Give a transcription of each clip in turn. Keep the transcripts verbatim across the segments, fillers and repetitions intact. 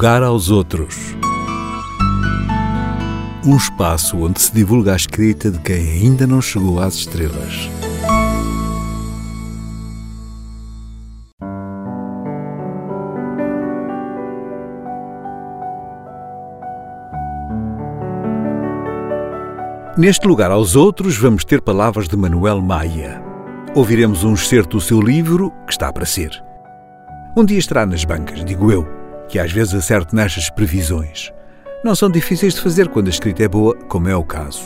lugar aos outros. Um espaço onde se divulga a escrita de quem ainda não chegou às estrelas. Neste lugar aos outros, vamos ter palavras de Manuel Maia. Ouviremos um excerto do seu livro, que está para ser. Um dia estará nas bancas, digo eu, que às vezes acerto nestas previsões. Não são difíceis de fazer quando a escrita é boa, como é o caso.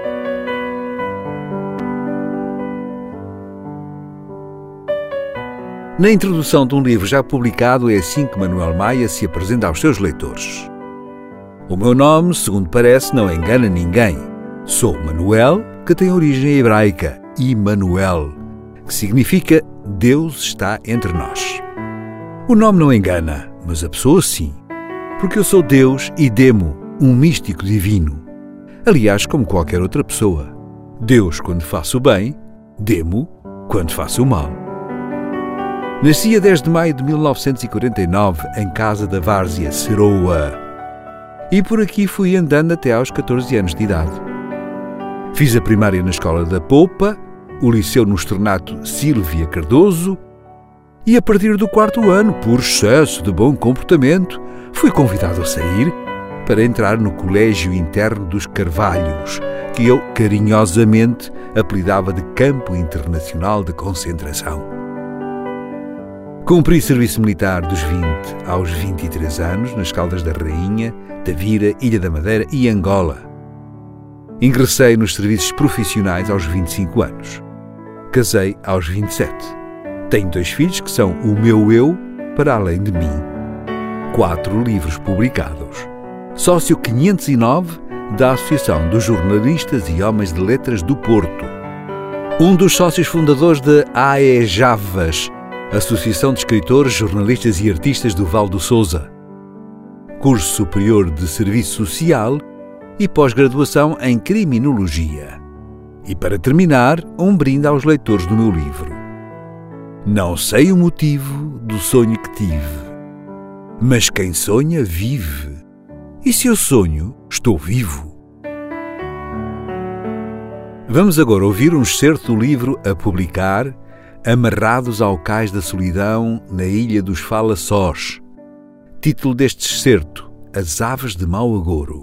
Na introdução de um livro já publicado, é assim que Manuel Maia se apresenta aos seus leitores. O meu nome, segundo parece, não engana ninguém. Sou Manuel, que tem origem hebraica, Immanuel, que significa Deus está entre nós. O nome não engana, mas a pessoa sim, porque eu sou Deus e Demo, um místico divino. Aliás, como qualquer outra pessoa. Deus quando faço o bem, Demo quando faço o mal. Nasci a dez de maio de mil novecentos e quarenta e nove em Casa da Várzea, Ceroa. E por aqui fui andando até aos catorze anos de idade. Fiz a primária na Escola da Poupa, o liceu no Externato Sílvia Cardoso, e a partir do quarto ano, por excesso de bom comportamento, fui convidado a sair para entrar no Colégio Interno dos Carvalhos, que eu carinhosamente apelidava de Campo Internacional de Concentração. Cumpri serviço militar dos vinte aos vinte e três anos nas Caldas da Rainha, Tavira, Ilha da Madeira e Angola. Ingressei nos serviços profissionais aos vinte e cinco anos. Casei aos vinte e sete. Tenho dois filhos que são o meu eu para além de mim. Quatro livros publicados. Sócio quinhentos e nove da Associação dos Jornalistas e Homens de Letras do Porto. Um dos sócios fundadores da AEJAVAS, Associação de Escritores, Jornalistas e Artistas do Val do Sousa. Curso Superior de Serviço Social e pós-graduação em Criminologia. E para terminar, um brinde aos leitores do meu livro. Não sei o motivo do sonho que tive, mas quem sonha vive. E se eu sonho, estou vivo. Vamos agora ouvir um excerto do livro a publicar, Amarrados ao Cais da Solidão na Ilha dos Fala-Sós. Título deste excerto, As Aves de Mau Agouro.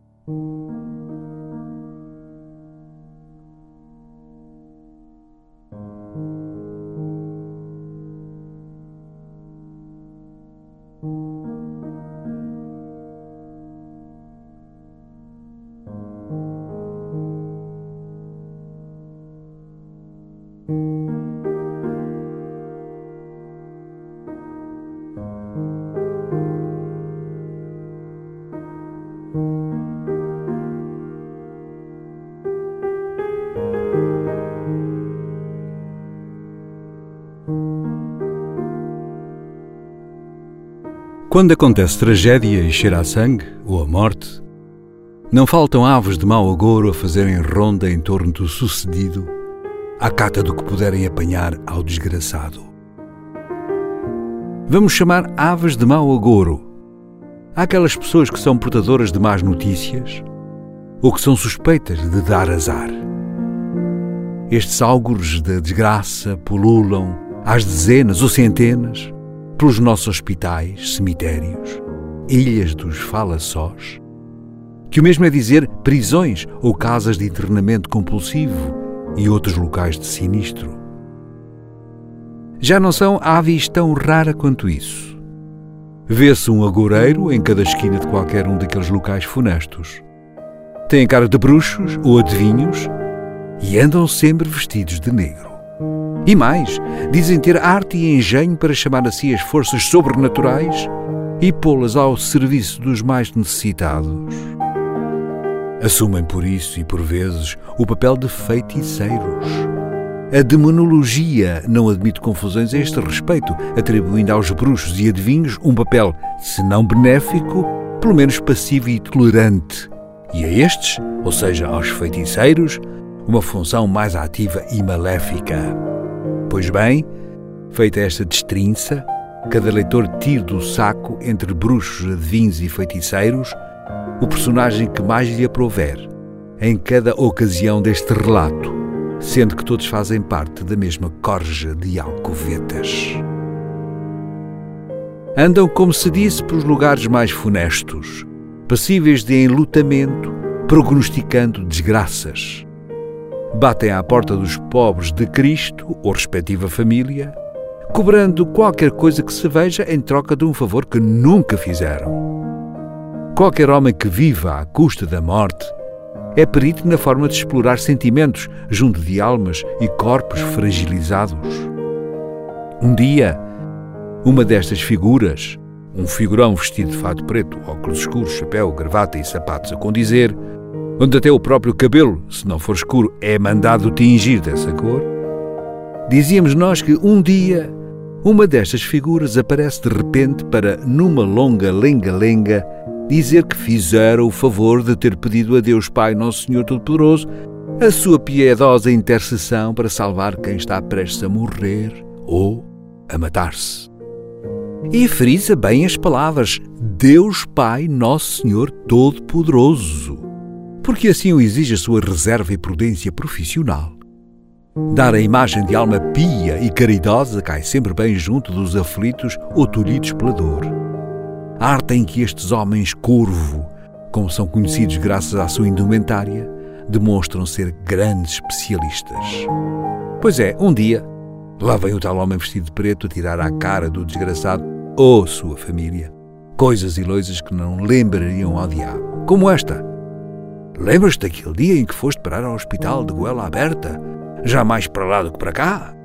Quando acontece tragédia e cheira a sangue, ou a morte, não faltam aves de mau agouro a fazerem ronda em torno do sucedido, à cata do que puderem apanhar ao desgraçado. Vamos chamar aves de mau agouro àquelas pessoas que são portadoras de más notícias ou que são suspeitas de dar azar. Estes álgores da desgraça pululam às dezenas ou centenas pelos nossos hospitais, cemitérios, ilhas dos fala-sós, que o mesmo é dizer prisões ou casas de internamento compulsivo e outros locais de sinistro. Já não são aves tão rara quanto isso. Vê-se um agoureiro em cada esquina de qualquer um daqueles locais funestos. Têm cara de bruxos ou adivinhos e andam sempre vestidos de negro. E mais, dizem ter arte e engenho para chamar a si as forças sobrenaturais e pô-las ao serviço dos mais necessitados. Assumem por isso e por vezes o papel de feiticeiros. A demonologia não admite confusões a este respeito, atribuindo aos bruxos e adivinhos um papel, se não benéfico, pelo menos passivo e tolerante, e a estes, ou seja, aos feiticeiros, uma função mais ativa e maléfica. Pois bem, feita esta destrinça, cada leitor tire do saco, entre bruxos, adivinhos e feiticeiros, o personagem que mais lhe aprouver, em cada ocasião deste relato, sendo que todos fazem parte da mesma corja de alcovetas. Andam, como se disse, pelos lugares mais funestos, passíveis de enlutamento, prognosticando desgraças. Batem à porta dos pobres de Cristo, ou respectiva família, cobrando qualquer coisa que se veja em troca de um favor que nunca fizeram. Qualquer homem que viva à custa da morte é perito na forma de explorar sentimentos junto de almas e corpos fragilizados. Um dia, uma destas figuras, um figurão vestido de fato preto, óculos escuros, chapéu, gravata e sapatos a condizer, onde até o próprio cabelo, se não for escuro, é mandado tingir dessa cor, dizíamos nós que um dia uma destas figuras aparece de repente para, numa longa lenga-lenga, dizer que fizera o favor de ter pedido a Deus Pai Nosso Senhor Todo-Poderoso a sua piedosa intercessão para salvar quem está prestes a morrer ou a matar-se. E frisa bem as palavras Deus Pai Nosso Senhor Todo-Poderoso, porque assim o exige a sua reserva e prudência profissional. Dar a imagem de alma pia e caridosa cai sempre bem junto dos aflitos ou tolhidos pela dor. A arte em que estes homens corvo, como são conhecidos graças à sua indumentária, demonstram ser grandes especialistas. Pois é, um dia, lá vem o tal homem vestido de preto a tirar à cara do desgraçado ou sua família coisas e loisas que não lembrariam ao diabo, como esta. Lembras-te daquele dia em que foste parar ao hospital de goela aberta, já mais para lá do que para cá?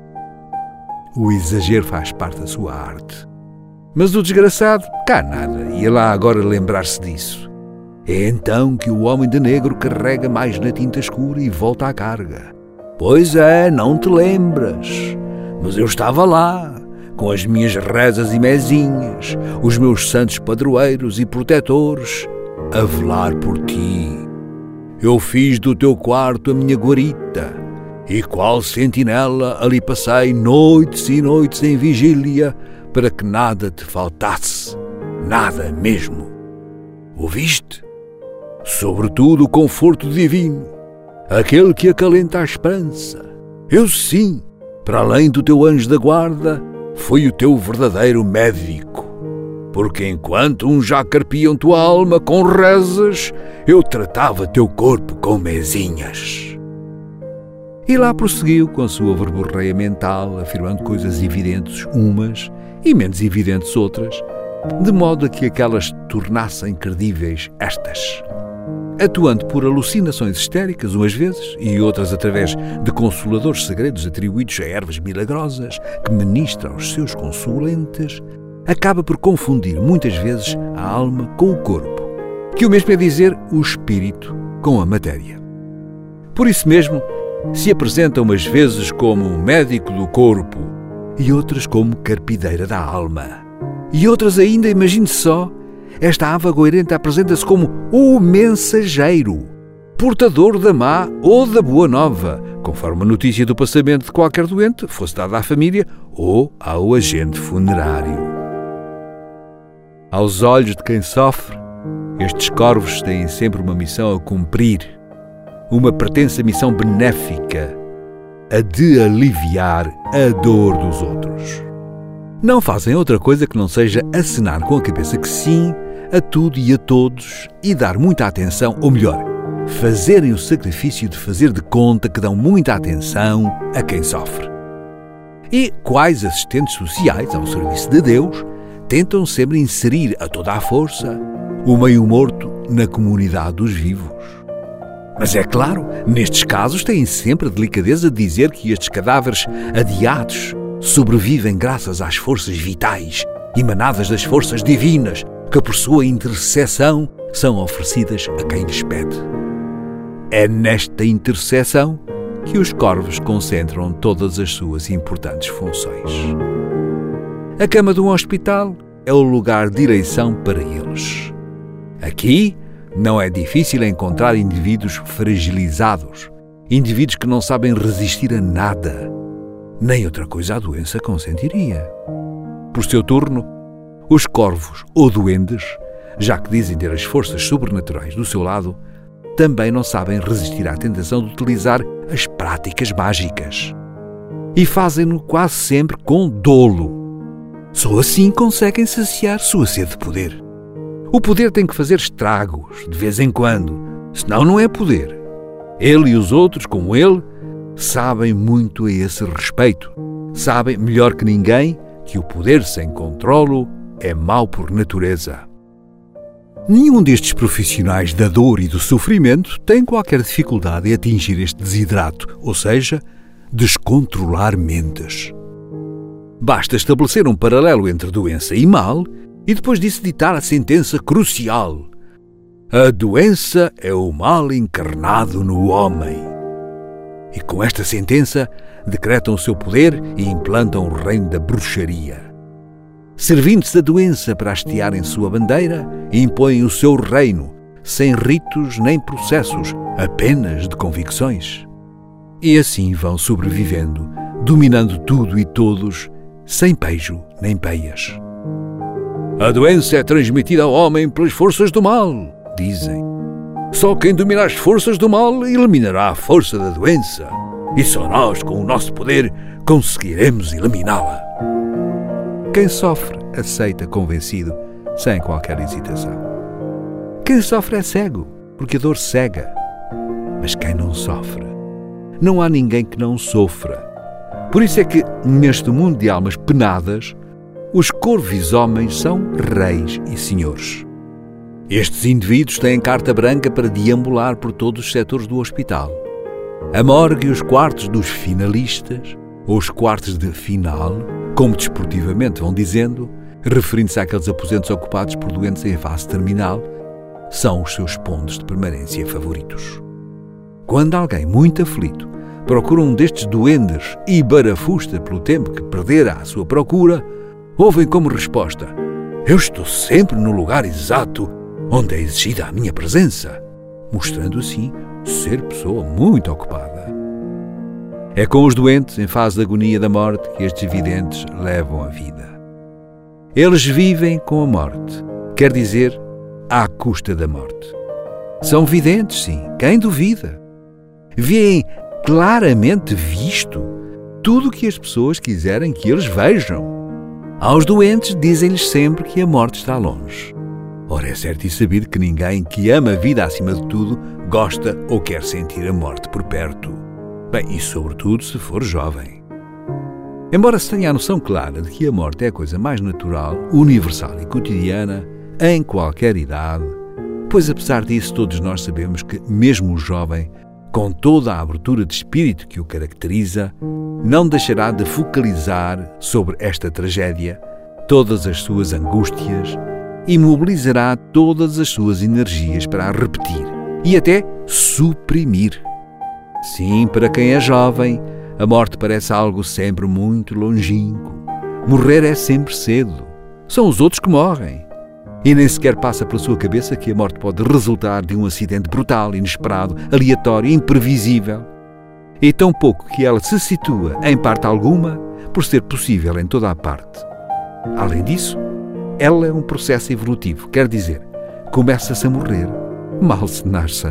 O exagero faz parte da sua arte. Mas o desgraçado, cá nada, ia lá agora lembrar-se disso. É então que o homem de negro carrega mais na tinta escura e volta à carga. Pois é, não te lembras, mas eu estava lá, com as minhas rezas e mezinhas, os meus santos padroeiros e protetores, a velar por ti. Eu fiz do teu quarto a minha guarita, e qual sentinela ali passei noites e noites em vigília, para que nada te faltasse, nada mesmo. Ouviste? Sobretudo o conforto divino, aquele que acalenta a esperança. Eu sim, para além do teu anjo da guarda, fui o teu verdadeiro médico. Porque enquanto uns já carpiam tua alma com rezas, eu tratava teu corpo com mezinhas. E lá prosseguiu com a sua verborreia mental, afirmando coisas evidentes umas e menos evidentes outras, de modo a que aquelas tornassem credíveis estas. Atuando por alucinações histéricas umas vezes e outras através de consoladores segredos atribuídos a ervas milagrosas que ministra aos seus consulentes, acaba por confundir muitas vezes a alma com o corpo, que o mesmo é dizer o espírito com a matéria. Por isso mesmo, se apresenta umas vezes como médico do corpo e outras como carpideira da alma. E outras ainda, imagine só, esta ava goirenta apresenta-se como o mensageiro, portador da má ou da boa nova, conforme a notícia do passamento de qualquer doente fosse dada à família ou ao agente funerário. Aos olhos de quem sofre, estes corvos têm sempre uma missão a cumprir, uma pretensa missão benéfica, a de aliviar a dor dos outros. Não fazem outra coisa que não seja acenar com a cabeça que sim a tudo e a todos e dar muita atenção, ou melhor, fazerem o sacrifício de fazer de conta que dão muita atenção a quem sofre. E quais assistentes sociais ao serviço de Deus tentam sempre inserir a toda a força o meio morto na comunidade dos vivos. Mas é claro, nestes casos têm sempre a delicadeza de dizer que estes cadáveres adiados sobrevivem graças às forças vitais emanadas das forças divinas que por sua intercessão são oferecidas a quem lhes pede. É nesta intercessão que os corvos concentram todas as suas importantes funções. A cama de um hospital é o lugar de eleição para eles. Aqui não é difícil encontrar indivíduos fragilizados, indivíduos que não sabem resistir a nada, nem outra coisa a doença consentiria. Por seu turno, os corvos ou duendes, já que dizem ter as forças sobrenaturais do seu lado, também não sabem resistir à tentação de utilizar as práticas mágicas. E fazem-no quase sempre com dolo. Só assim conseguem saciar sua sede de poder. O poder tem que fazer estragos, de vez em quando, senão não é poder. Ele e os outros, como ele, sabem muito a esse respeito. Sabem, melhor que ninguém, que o poder sem controlo é mau por natureza. Nenhum destes profissionais da dor e do sofrimento tem qualquer dificuldade em atingir este desidrato, ou seja, descontrolar mentes. Basta estabelecer um paralelo entre doença e mal e depois disso ditar a sentença crucial. A doença é o mal encarnado no homem. E com esta sentença decretam o seu poder e implantam o reino da bruxaria. Servindo-se da doença para hastear em sua bandeira, impõem o seu reino, sem ritos nem processos, apenas de convicções. E assim vão sobrevivendo, dominando tudo e todos, sem pejo nem peias. A doença é transmitida ao homem pelas forças do mal, dizem. Só quem dominar as forças do mal eliminará a força da doença. E só nós, com o nosso poder, conseguiremos eliminá-la. Quem sofre, aceita convencido, sem qualquer hesitação. Quem sofre é cego, porque a dor cega. Mas quem não sofre, não há ninguém que não sofra. Por isso é que, neste mundo de almas penadas, os corvos homens são reis e senhores. Estes indivíduos têm carta branca para deambular por todos os setores do hospital. A morgue e os quartos dos finalistas, ou os quartos de final, como desportivamente vão dizendo, referindo-se àqueles aposentos ocupados por doentes em fase terminal, são os seus pontos de permanência favoritos. Quando alguém muito aflito procura um destes duendes e barafusta pelo tempo que perdera à sua procura, ouvem como resposta: eu estou sempre no lugar exato onde é exigida a minha presença, mostrando assim ser pessoa muito ocupada. É com os doentes em fase de agonia da morte que estes videntes levam a vida. Eles vivem com a morte, quer dizer, à custa da morte. São videntes, sim, quem duvida? Vêem claramente visto tudo o que as pessoas quiserem que eles vejam. Aos doentes dizem-lhes sempre que a morte está longe. Ora, é certo e sabido que ninguém que ama a vida acima de tudo gosta ou quer sentir a morte por perto. Bem, e sobretudo se for jovem. Embora se tenha a noção clara de que a morte é a coisa mais natural, universal e cotidiana, em qualquer idade, pois apesar disso todos nós sabemos que mesmo o jovem, com toda a abertura de espírito que o caracteriza, não deixará de focalizar sobre esta tragédia todas as suas angústias e mobilizará todas as suas energias para a repetir e até suprimir. Sim, para quem é jovem, a morte parece algo sempre muito longínquo. Morrer é sempre cedo. São os outros que morrem. E nem sequer passa pela sua cabeça que a morte pode resultar de um acidente brutal, inesperado, aleatório, imprevisível. E tão pouco que ela se situa, em parte alguma, por ser possível em toda a parte. Além disso, ela é um processo evolutivo, quer dizer, começa-se a morrer, mal se nasce.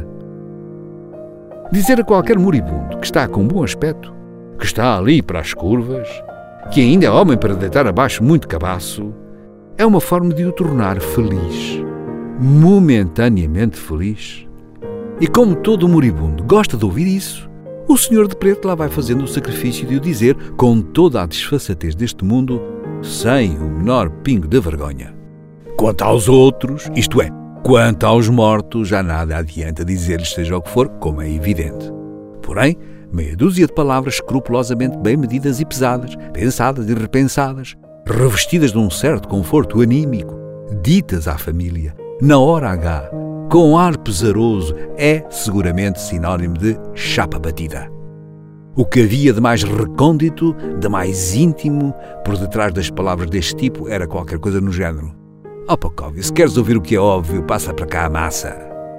Dizer a qualquer moribundo que está com um bom aspecto, que está ali para as curvas, que ainda é homem para deitar abaixo muito cabaço, é uma forma de o tornar feliz, momentaneamente feliz. E como todo moribundo gosta de ouvir isso, o senhor de preto lá vai fazendo o sacrifício de o dizer com toda a desfaçatez deste mundo, sem o menor pingo de vergonha. Quanto aos outros, isto é, quanto aos mortos, já nada adianta dizer-lhes seja o que for, como é evidente. Porém, meia dúzia de palavras escrupulosamente bem medidas e pesadas, pensadas e repensadas, revestidas de um certo conforto anímico, ditas à família, na hora H, com ar pesaroso, é seguramente sinónimo de chapa batida. O que havia de mais recôndito, de mais íntimo, por detrás das palavras deste tipo, era qualquer coisa no género: ó Pacóvio, se queres ouvir o que é óbvio, passa para cá a massa.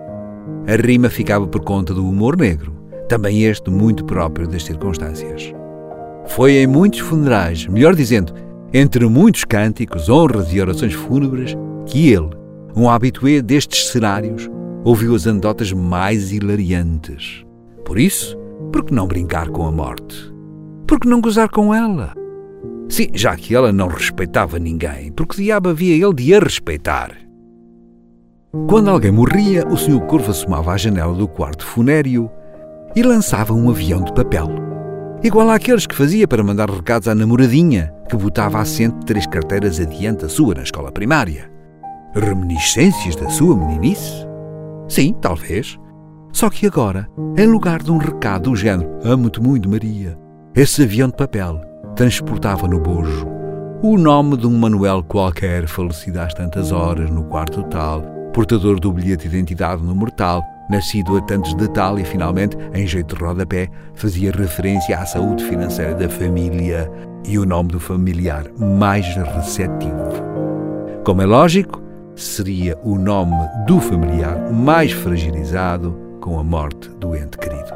A rima ficava por conta do humor negro, também este muito próprio das circunstâncias. Foi em muitos funerais, melhor dizendo, entre muitos cânticos, honras e orações fúnebres, que ele, um habitué destes cenários, ouviu as anedotas mais hilariantes. Por isso, por que não brincar com a morte? Por que não gozar com ela? Sim, já que ela não respeitava ninguém, por que diabo havia ele de a respeitar? Quando alguém morria, o senhor Corvo assomava à janela do quarto funéreo e lançava um avião de papel, igual àqueles que fazia para mandar recados à namoradinha que botava assento três carteiras adiante da sua na escola primária. Reminiscências da sua meninice? Sim, talvez. Só que agora, em lugar de um recado do género "Amo-te muito, Maria", esse avião de papel transportava no bojo o nome de um Manuel qualquer falecido às tantas horas no quarto tal, portador do bilhete de identidade no mortal, nascido a tantos de tal e, finalmente, em jeito de rodapé, fazia referência à saúde financeira da família e o nome do familiar mais receptivo. Como é lógico, seria o nome do familiar mais fragilizado com a morte do ente querido.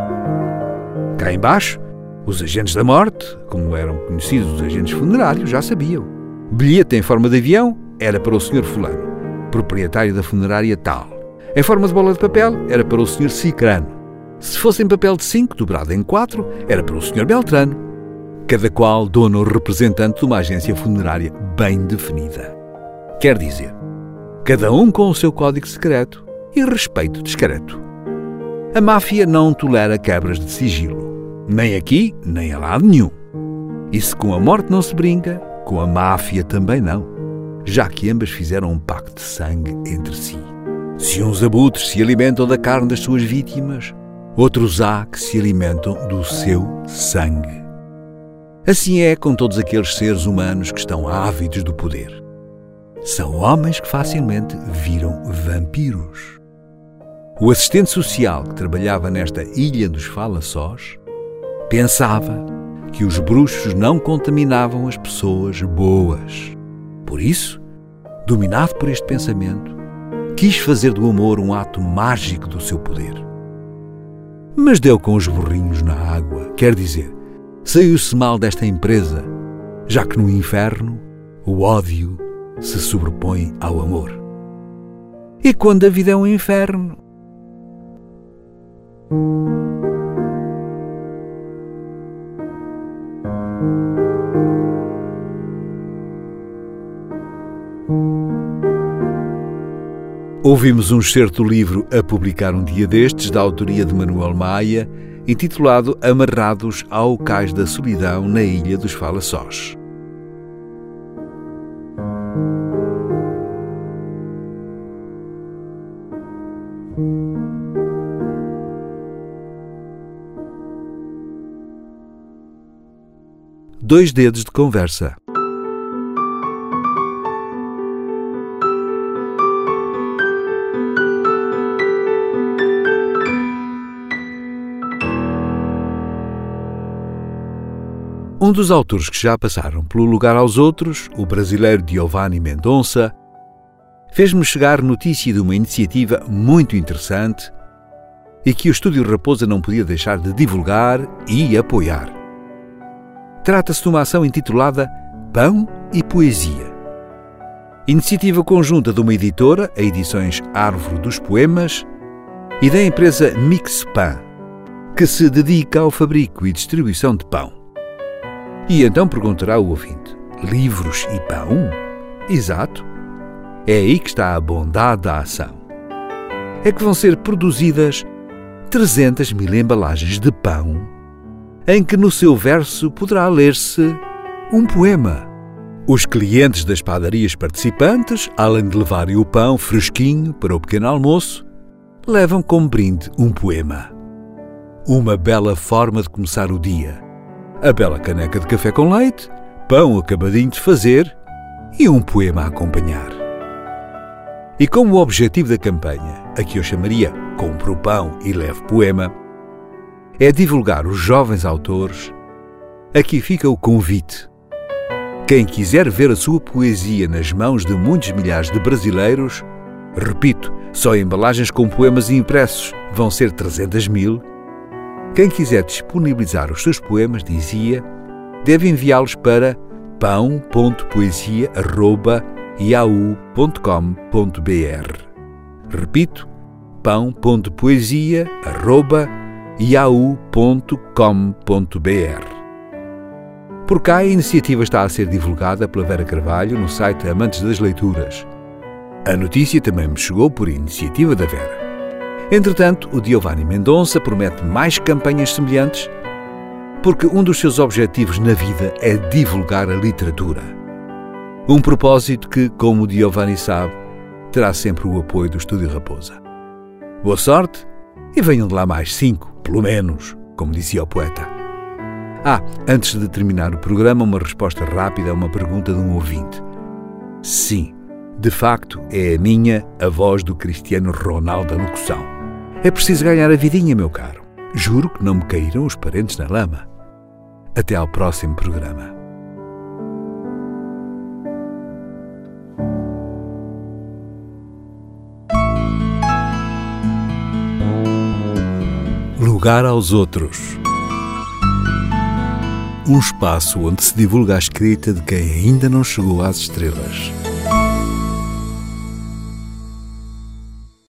Cá embaixo, os agentes da morte, como eram conhecidos os agentes funerários, já sabiam. Bilhete em forma de avião era para o senhor fulano, proprietário da funerária tal. Em forma de bola de papel era para o senhor Cicrano. Se fosse em papel de cinco, dobrado em quatro, era para o senhor Beltrano. Cada qual dono ou representante de uma agência funerária bem definida. Quer dizer, cada um com o seu código secreto e respeito discreto. A máfia não tolera quebras de sigilo. Nem aqui, nem a lado nenhum. E se com a morte não se brinca, com a máfia também não, já que ambas fizeram um pacto de sangue entre si. Se uns abutres se alimentam da carne das suas vítimas, outros há que se alimentam do seu sangue. Assim é com todos aqueles seres humanos que estão ávidos do poder. São homens que facilmente viram vampiros. O assistente social que trabalhava nesta ilha dos fala-sós pensava que os bruxos não contaminavam as pessoas boas. Por isso, dominado por este pensamento, quis fazer do amor um ato mágico do seu poder. Mas deu com os burrinhos na água, quer dizer, saiu-se mal desta empresa, já que no inferno o ódio se sobrepõe ao amor. E quando a vida é um inferno? Ouvimos um excerto do livro a publicar um dia destes, da autoria de Manuel Maia, intitulado Amarrados ao Cais da Solidão na Ilha dos Fala-Sós. Dois dedos de conversa. Um dos autores que já passaram pelo Lugar aos Outros, o brasileiro Giovanni Mendonça, fez-me chegar notícia de uma iniciativa muito interessante e que o Estúdio Raposa não podia deixar de divulgar e apoiar. Trata-se de uma ação intitulada Pão e Poesia. Iniciativa conjunta de uma editora, a Edições Árvore dos Poemas, e da empresa Mixpan, que se dedica ao fabrico e distribuição de pão. E então perguntará o ouvinte, livros e pão? Exato. É aí que está a bondade da ação. É que vão ser produzidas trezentas mil embalagens de pão, em que no seu verso poderá ler-se um poema. Os clientes das padarias participantes, além de levarem o pão fresquinho para o pequeno almoço, levam como brinde um poema. Uma bela forma de começar o dia. A bela caneca de café com leite, pão acabadinho de fazer e um poema a acompanhar. E como o objetivo da campanha, a que eu chamaria Compre o Pão e Leve Poema, é divulgar os jovens autores, aqui fica o convite. Quem quiser ver a sua poesia nas mãos de muitos milhares de brasileiros, repito, só embalagens com poemas impressos vão ser trezentas mil, quem quiser disponibilizar os seus poemas, dizia, deve enviá-los para pão ponto poesia arroba yahoo ponto com ponto br. Repito, pão ponto poesia arroba yahoo ponto com ponto br. Por cá, a iniciativa está a ser divulgada pela Vera Carvalho no site Amantes das Leituras. A notícia também me chegou por iniciativa da Vera. Entretanto, o Giovanni Mendonça promete mais campanhas semelhantes, porque um dos seus objetivos na vida é divulgar a literatura. Um propósito que, como o Giovanni sabe, terá sempre o apoio do Estúdio Raposa. Boa sorte e venham de lá mais cinco, pelo menos, como dizia o poeta. Ah, antes de terminar o programa, uma resposta rápida a uma pergunta de um ouvinte. Sim, de facto, é a minha a voz do Cristiano Ronaldo da locução. É preciso ganhar a vidinha, meu caro. Juro que não me caíram os parentes na lama. Até ao próximo programa. Lugar aos outros. Um espaço onde se divulga a escrita de quem ainda não chegou às estrelas.